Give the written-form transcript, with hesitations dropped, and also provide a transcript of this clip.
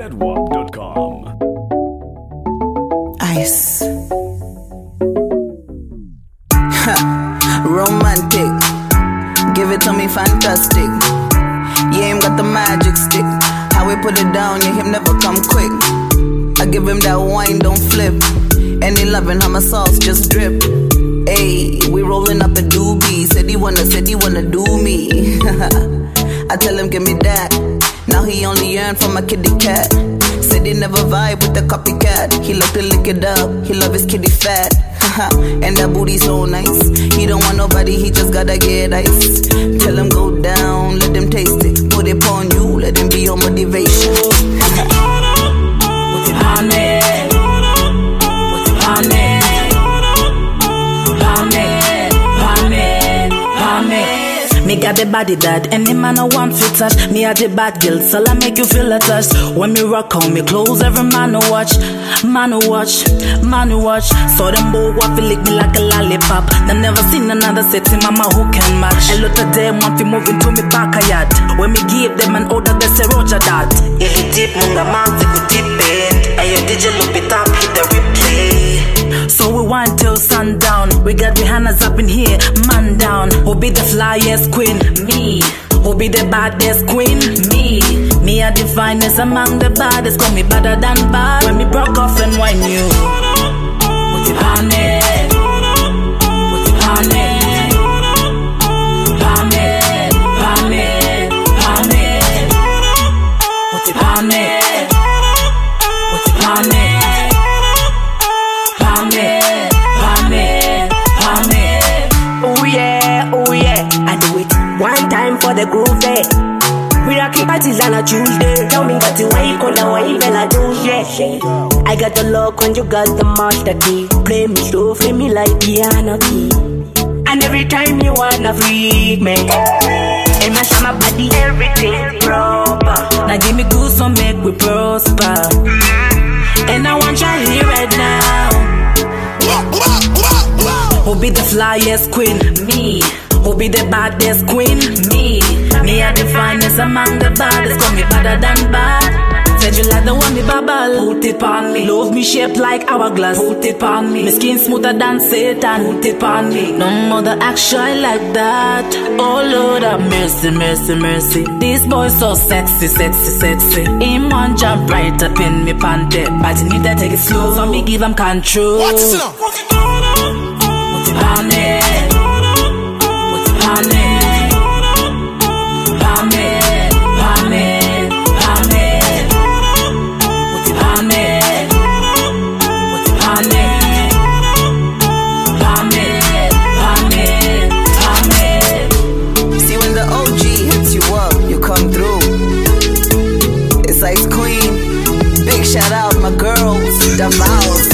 ZWAP.com. Ice. Romantic. Give it to me fantastic. Yeah, him got the magic stick. How we put it down, yeah, him never come quick. I give him that wine, don't flip. Any loving, how my sauce just drip. Ayy, we rolling up a doobie. Said he wanna do me. I tell him give me that. Now he only yearn for my kitty cat. Said he never vibe with the copycat. He love to lick it up, he love his kitty fat. And that booty so nice. He don't want nobody, he just gotta get ice. Tell him go down, let him taste it. Put it on you, let him be your motivation. Put it on me. Put it on me. Me got the body that any man I want to touch. Me a the bad girl, so I make you feel attached. When me rock on me clothes, every man to watch. Man to watch, man to watch. So them boy want to lick me like a lollipop. They never seen another sexy mama who can match. A lot of them want to move into me back a yard. When me give them an order, they say Roger that. If you dip, munga man, take a dip it. And your DJ look it up, hit the replay. So we wind till sundown. We got Rihanna's up in here, man down. Who be the flyest queen? Me. Who be the baddest queen? Me. Me are the finest among the baddest. Call me better than bad. When me broke off and wine you. Put it on it. Put it on it. On it. On it. On it. Put it on it. Put it on it. One time for the groove day. We rockin' parties on a Tuesday. Tell me got the wake on the wave and I do shit. I got the lock when you got the master key. Play me slow, play me like piano key. And every time you wanna freak me, and mash up my body, everything proper. Now give me good so make we prosper. And I want you here right now. Who be the flyest queen? Me. Who be the baddest queen? Me. Me are the finest among the baddest. Call me better than bad. Said you like the one me bubble. Put it on me. Love me shaped like hourglass. Put it on me. My skin smoother than Satan. Put it on me. No mother action like that. Oh Lord have mercy, mercy, mercy. This boy so sexy, sexy, sexy. Him one jump right up in me panty. But you need to take it slow. So me give him control. What's this now? Put it on me. See when the OG hits you up, you come through. It's Ice Queen. Big shout out my girls, the Vows.